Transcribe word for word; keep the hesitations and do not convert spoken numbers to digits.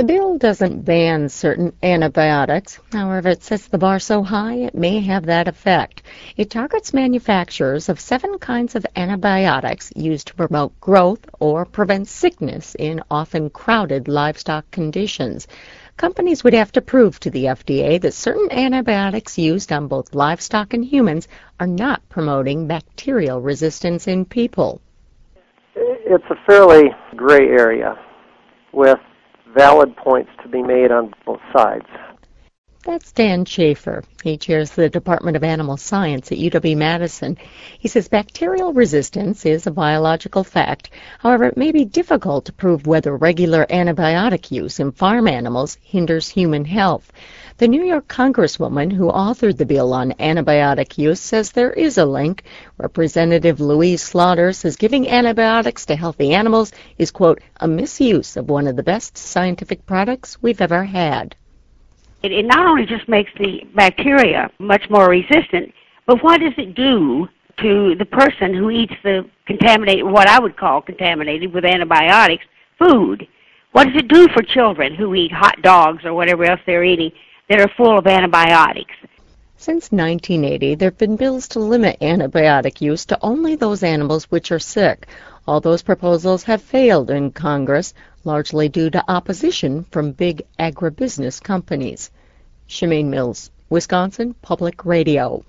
The bill doesn't ban certain antibiotics. However, it sets the bar so high it may have that effect. It targets manufacturers of seven kinds of antibiotics used to promote growth or prevent sickness in often crowded livestock conditions. Companies would have to prove to the F D A that certain antibiotics used on both livestock and humans are not promoting bacterial resistance in people. It's a fairly gray area with valid points to be made on both sides. That's Dan Schaefer. He chairs the Department of Animal Science at U W-Madison. He says bacterial resistance is a biological fact. However, it may be difficult to prove whether regular antibiotic use in farm animals hinders human health. The New York Congresswoman who authored the bill on antibiotic use says there is a link. Representative Louise Slaughter says giving antibiotics to healthy animals is, quote, a misuse of one of the best scientific products we've ever had. It, it not only just makes the bacteria much more resistant, but what does it do to the person who eats the contaminated, what I would call contaminated with antibiotics, food? What does it do for children who eat hot dogs or whatever else they're eating that are full of antibiotics? Since nineteen eighty, there have been bills to limit antibiotic use to only those animals which are sick. All those proposals have failed in Congress, largely due to opposition from big agribusiness companies. Shemaine Mills, Wisconsin Public Radio.